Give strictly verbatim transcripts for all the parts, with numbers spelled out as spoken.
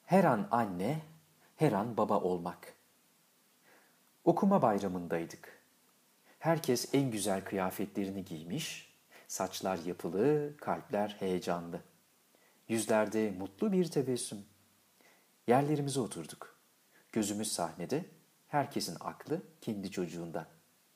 Her an anne, her an baba olmak. Okuma bayramındaydık. Herkes en güzel kıyafetlerini giymiş, saçlar yapılı, kalpler heyecanlı. Yüzlerde mutlu bir tebessüm. Yerlerimize oturduk. Gözümüz sahnede, herkesin aklı kendi çocuğunda.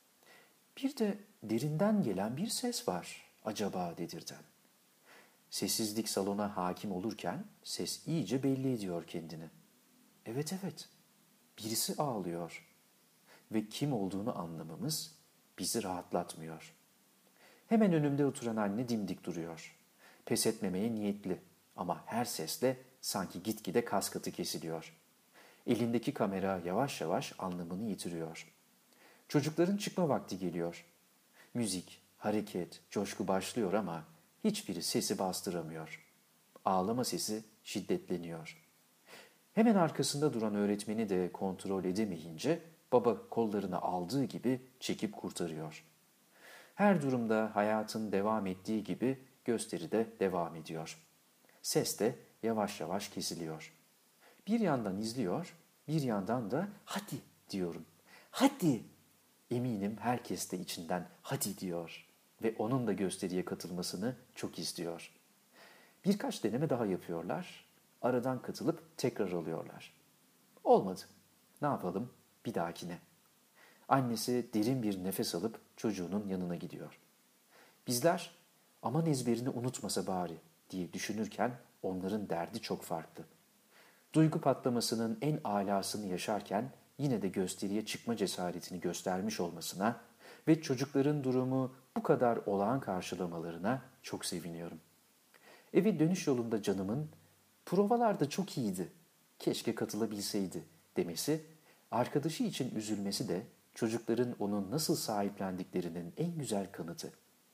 Bir de derinden gelen bir ses var, acaba dedirten. Sessizlik salona hakim olurken ses iyice belli ediyor kendini. Evet evet, birisi ağlıyor ve kim olduğunu anlamamız bizi rahatlatmıyor. Hemen önümde oturan anne dimdik duruyor. Pes etmemeye niyetli ama her sesle sanki gitgide kas katı kesiliyor. Elindeki kamera yavaş yavaş anlamını yitiriyor. Çocukların çıkma vakti geliyor. Müzik, hareket, coşku başlıyor ama hiçbiri sesi bastıramıyor. Ağlama sesi şiddetleniyor. Hemen arkasında duran öğretmeni de kontrol edemeyince baba kollarını aldığı gibi çekip kurtarıyor. Her durumda hayatın devam ettiği gibi gösteri de devam ediyor. Ses de yavaş yavaş kesiliyor. Bir yandan izliyor, bir yandan da hadi diyorum. Hadi! Eminim herkes de içinden hadi diyor ve onun da gösteriye katılmasını çok istiyor. Birkaç deneme daha yapıyorlar. Aradan katılıp tekrar alıyorlar. Olmadı. Ne yapalım? Bir dahakine. Annesi derin bir nefes alıp çocuğunun yanına gidiyor. Bizler aman ezberini unutmasa bari diye düşünürken onların derdi çok farklı. Duygu patlamasının en alasını yaşarken yine de gösteriye çıkma cesaretini göstermiş olmasına ve çocukların durumu bu kadar olağan karşılamalarına çok seviniyorum. Eve dönüş yolunda canımın "Provalar da çok iyiydi, keşke katılabilseydi" demesi, arkadaşı için üzülmesi de çocukların onu nasıl sahiplendiklerinin en güzel kanıtı.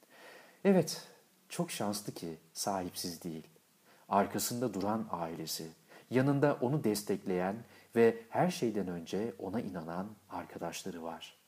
Evet, çok şanslı ki sahipsiz değil. Arkasında duran ailesi, yanında onu destekleyen ve her şeyden önce ona inanan arkadaşları var.